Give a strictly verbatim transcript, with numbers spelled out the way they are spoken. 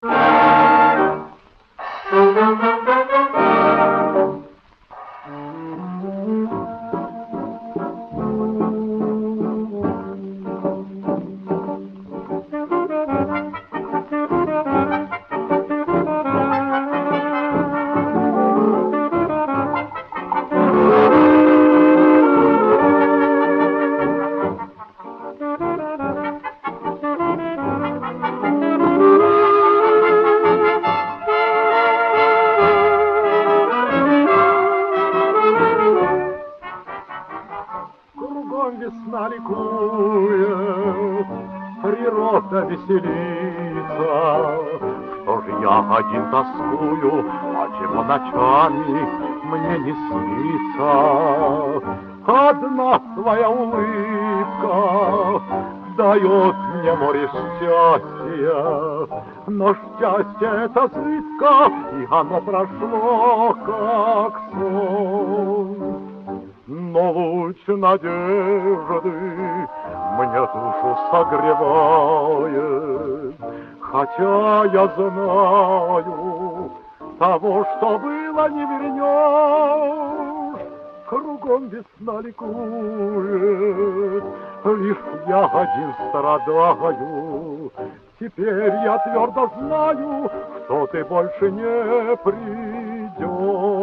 Весна ликует, природа веселится. Что ж я один тоскую, а чего ночами мне не снится? Одна твоя улыбка дает мне море счастья, но счастье это зыбко, и оно прошло, как сон. Но луч надежды мне душу согревает, хотя я знаю, того, что было, не вернешь. Кругом весна ликует, лишь я один страдаю. Теперь я твердо знаю, что ты больше не придешь.